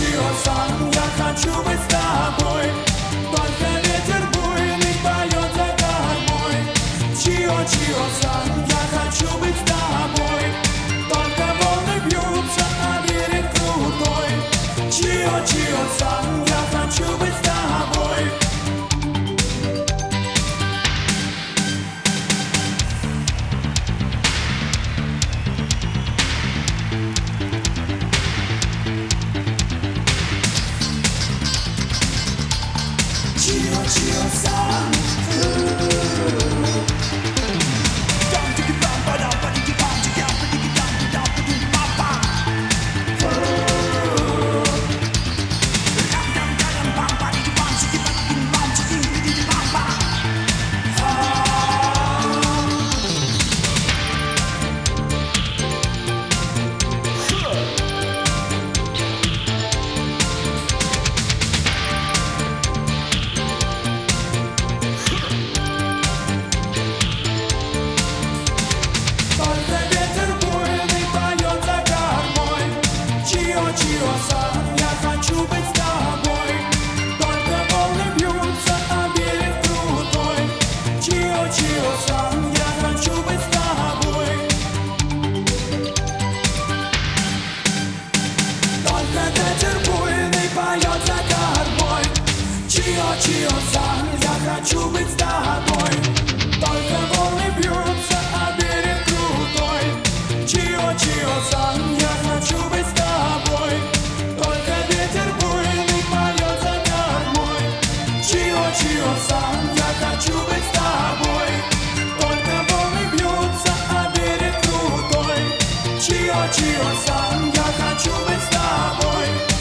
Чио-сан, я хочу быть с тобой. Только ветер буйный поет за кормой. Чио-сан, я хочу быть с тобой. Только волны бьются, а берег крутой. Чио-сан, я хочу быть с тобой. Чио-сан. Чио-сан, я хочу быть с тобой. Только волны бьются, а берег крутой. Чио-сан, я хочу быть с тобой. Только ветер буйный поет за кормой. Чио-сан, я хочу быть с тобой. Только волны бьются, а берег крутой. Чио-сан, я хочу быть с тобой. Только ветер буйный поет за кормой. Чио-сан, я хочу быть с тобой. Только волны бьются, а берег крутой. Чио-сан, я хочу быть с тобой.